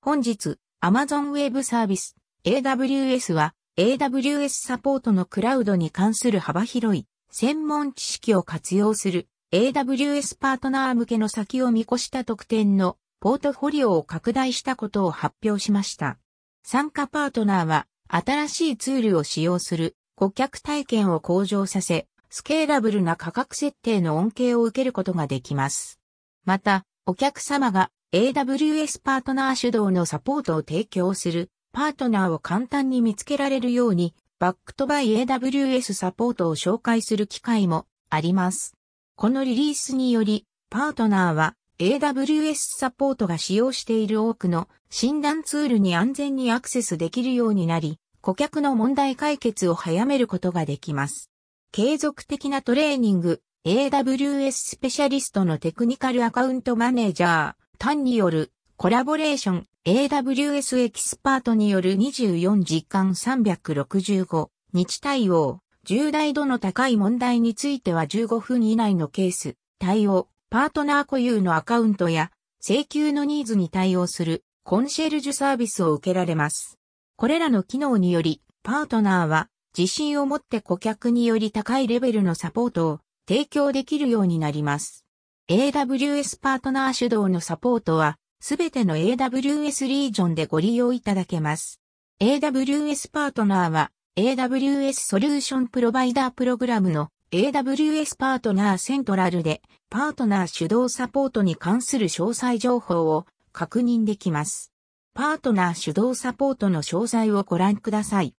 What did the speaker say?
本日、Amazon Web Service AWS は AWS サポートのクラウドに関する幅広い専門知識を活用する AWS パートナー向けの先を見越した特典のポートフォリオを拡大したことを発表しました。参加パートナーは新しいツールを使用する顧客体験を向上させ、スケーラブルな価格設定の恩恵を受けることができます。また、お客様が AWS パートナー主導のサポートを提供するパートナーを簡単に見つけられるように、バックトバイ AWS サポートを紹介する機会もあります。このリリースにより、パートナーは AWS サポートが使用している多くの診断ツールに安全にアクセスできるようになり、顧客の問題解決を早めることができます。継続的なトレーニング、AWS スペシャリストのテクニカルアカウントマネージャー、単によるコラボレーション、AWS エキスパートによる24時間365日対応、重大度の高い問題については15分以内のケース、対応、パートナー固有のアカウントや請求のニーズに対応するコンシェルジュサービスを受けられます。これらの機能により、パートナーは自信を持って顧客により高いレベルのサポートを提供できるようになります。AWS パートナー主導のサポートは、すべての AWS リージョンでご利用いただけます。AWS パートナーは、AWS ソリューションプロバイダープログラムの AWS パートナーセントラルで、パートナー主導サポートに関する詳細情報を確認できます。パートナー主導サポートの詳細をご覧ください。